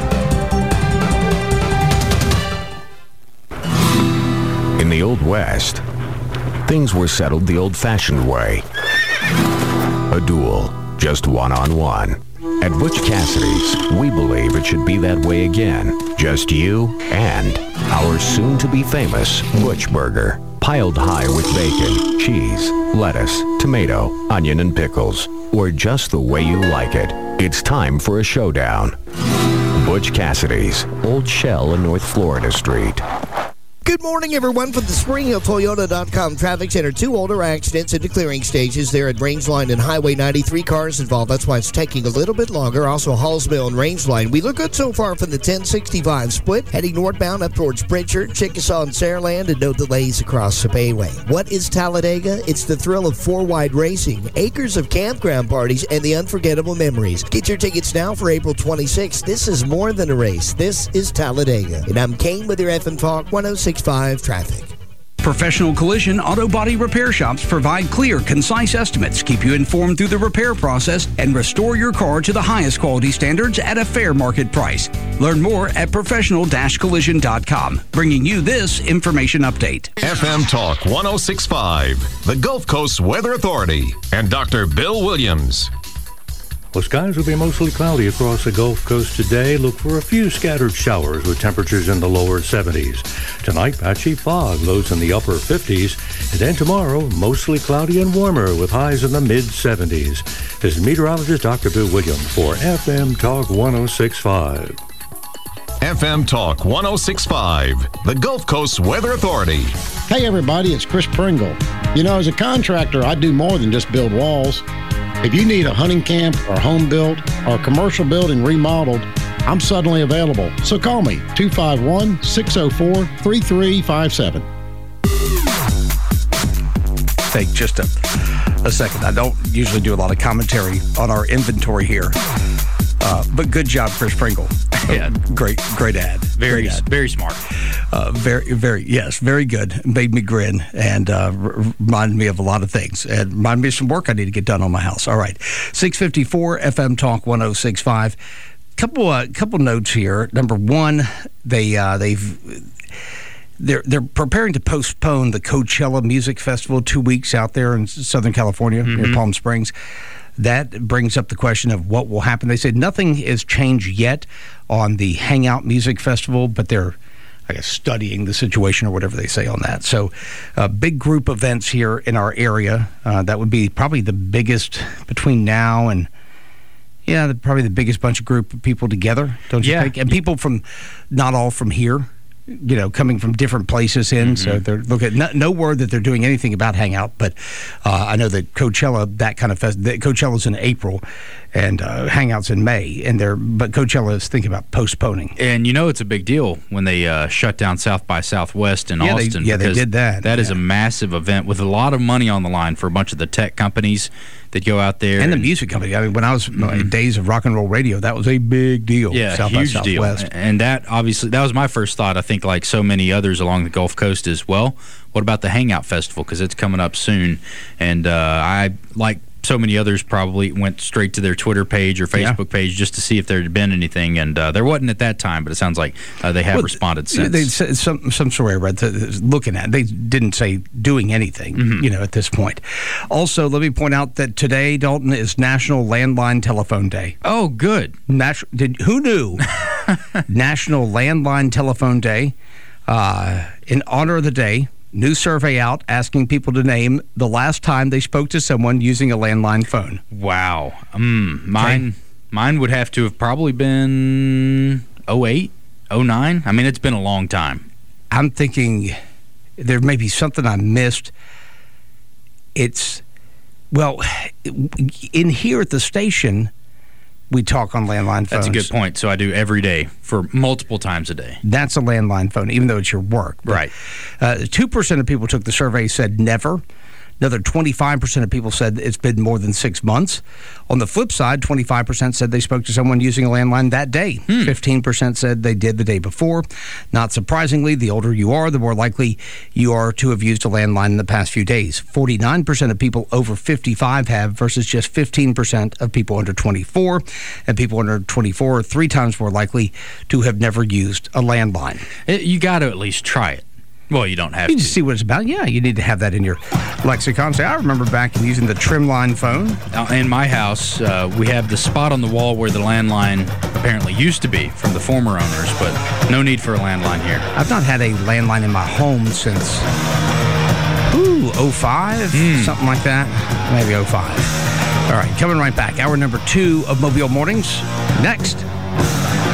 In the Old West, things were settled the old-fashioned way. A duel, just one-on-one. At Butch Cassidy's, we believe it should be that way again. Just you and our soon-to-be-famous Butch Burger. Piled high with bacon, cheese, lettuce, tomato, onion, and pickles. Or just the way you like it. It's time for a showdown. Butch Cassidy's, Old Shell and North Florida Street. Good morning, everyone, from the Spring Hill Toyota dot com Traffic Center. Two older accidents into clearing stages there at Rangeline and Highway ninety-three. Cars involved. That's why it's taking a little bit longer. Also, Hallsville and Rangeline. We look good so far from the ten sixty-five split, heading northbound up towards Bridger, Chickasaw, and Saraland, and no delays across the Bayway. What is Talladega? It's the thrill of four-wide racing, acres of campground parties, and the unforgettable memories. Get your tickets now for April twenty-sixth. This is more than a race. This is Talladega. And I'm Kane with your F M Talk one oh six point five traffic. Professional Collision Auto Body Repair Shops provide clear, concise estimates, keep you informed through the repair process, and restore your car to the highest quality standards at a fair market price. Learn more at professional collision dot com. Bringing you this information update. F M Talk one oh six point five, the Gulf Coast Weather Authority, and Doctor Bill Williams. Well, skies will be mostly cloudy across the Gulf Coast today. Look for a few scattered showers with temperatures in the lower seventies. Tonight, patchy fog, lows in the upper fifties. And then tomorrow, mostly cloudy and warmer with highs in the mid-seventies. This is meteorologist Doctor Bill Williams for F M Talk one oh six point five. F M Talk one oh six point five, the Gulf Coast Weather Authority. Hey, everybody, it's Chris Pringle. You know, as a contractor, I do more than just build walls. If you need a hunting camp or home built or a commercial building remodeled, I'm suddenly available. So call me, two five one, six oh four, three three five seven. Take just a, a second. I don't usually do a lot of commentary on our inventory here. Uh, but good job, Chris Pringle. Yeah. Great, great ad. Very, great ad. very smart. Uh, very, very, yes, very good. Made me grin and uh, r- reminded me of a lot of things. And reminded me of some work I need to get done on my house. All right. six fifty-four F M Talk one oh six point five. Couple, uh, couple notes here. Number one, they, uh, they've... They're they're preparing to postpone the Coachella Music Festival two weeks out there in Southern California, mm-hmm. near Palm Springs. That brings up the question of what will happen. They said nothing has changed yet on the Hangout Music Festival, but they're, I guess, studying the situation or whatever they say on that. So, uh, big group events here in our area. Uh, that would be probably the biggest between now and, yeah, the, probably the biggest bunch of group of people together, don't you yeah. think? And people from, not all from here. You know, coming from different places in, mm-hmm. so they're looking. No, no word that they're doing anything about Hangout, but uh, I know that Coachella, that kind of fest, that Coachella's in April, and uh, Hangout's in May, and they're but Coachella is thinking about postponing. And you know, it's a big deal when they uh, shut down South by Southwest in yeah, Austin. They, yeah, they did that. That yeah. is a massive event with a lot of money on the line for a bunch of the tech companies that go out there, and, and the music company. I mean, when I was mm-hmm. in days of rock and roll radio, that was a big deal. Yeah, South huge by deal. Southwest. And that obviously that was my first thought. I think like so many others along the Gulf Coast as well. What about the Hangout Festival? Because it's coming up soon, and uh, I like. So many others probably went straight to their Twitter page or Facebook yeah. page just to see if there had been anything, and uh, there wasn't at that time. But it sounds like uh, they have well, responded since. They said some some story I read to, looking at. They didn't say doing anything, mm-hmm. you know, at this point. Also, let me point out that today, Dalton, is National Landline Telephone Day. Oh, good. Nat- did who knew? National Landline Telephone Day. Uh, in honor of the day. New survey out asking people to name the last time they spoke to someone using a landline phone. Wow. Mm, mine, okay. mine would have to have probably been oh eight, oh nine. I mean, it's been a long time. I'm thinking there may be something I missed. It's, well, in here at the station, we talk on landline phones. That's a good point. So I do every day for multiple times a day. That's a landline phone, even though it's your work. But, right. Uh, two percent of people took the survey said never. Another twenty-five percent of people said it's been more than six months. On the flip side, twenty-five percent said they spoke to someone using a landline that day. Hmm. fifteen percent said they did the day before. Not surprisingly, the older you are, the more likely you are to have used a landline in the past few days. forty-nine percent of people over fifty-five have versus just fifteen percent of people under twenty-four. And people under twenty-four are three times more likely to have never used a landline. It, you got to at least try it. Well, you don't have you to. just see what it's about. Yeah, you need to have that in your lexicon. Say, I remember back in using the Trimline phone. Uh, in my house, uh, we have the spot on the wall where the landline apparently used to be from the former owners, but no need for a landline here. I've not had a landline in my home since, ooh, oh five, mm. something like that. Maybe oh five. All right, coming right back. Hour number two of Mobile Mornings. Next.